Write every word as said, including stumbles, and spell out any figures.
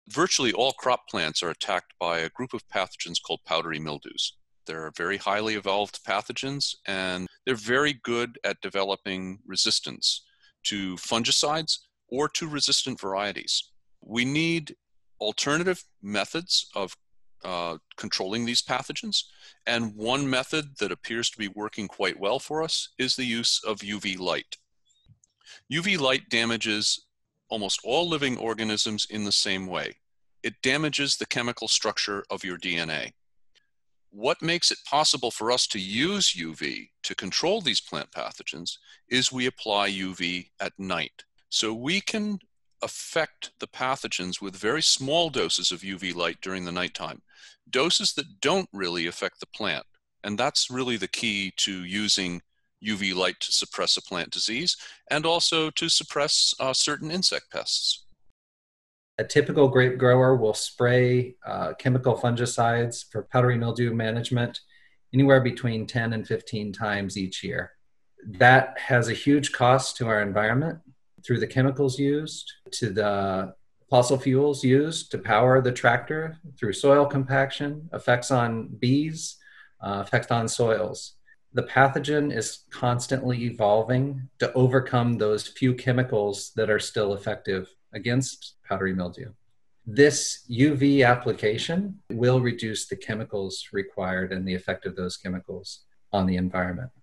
virtually all crop plants are attacked by a group of pathogens called powdery mildews. They're very highly evolved pathogens, and they're very good at developing resistance to fungicides or to resistant varieties. We need alternative methods of uh, controlling these pathogens, and one method that appears to be working quite well for us is the use of U V light. U V light damages almost all living organisms in the same way. It damages the chemical structure of your D N A. What makes it possible for us to use U V to control these plant pathogens is we apply U V at night. So we can affect the pathogens with very small doses of U V light during the nighttime, doses that don't really affect the plant. And that's really the key to using U V light to suppress a plant disease and also to suppress uh, certain insect pests. A typical grape grower will spray uh, chemical fungicides for powdery mildew management anywhere between ten and fifteen times each year. That has a huge cost to our environment through the chemicals used, to the fossil fuels used to power the tractor, through soil compaction, effects on bees, uh, effects on soils. The pathogen is constantly evolving to overcome those few chemicals that are still effective against powdery mildew. This U V application will reduce the chemicals required and the effect of those chemicals on the environment.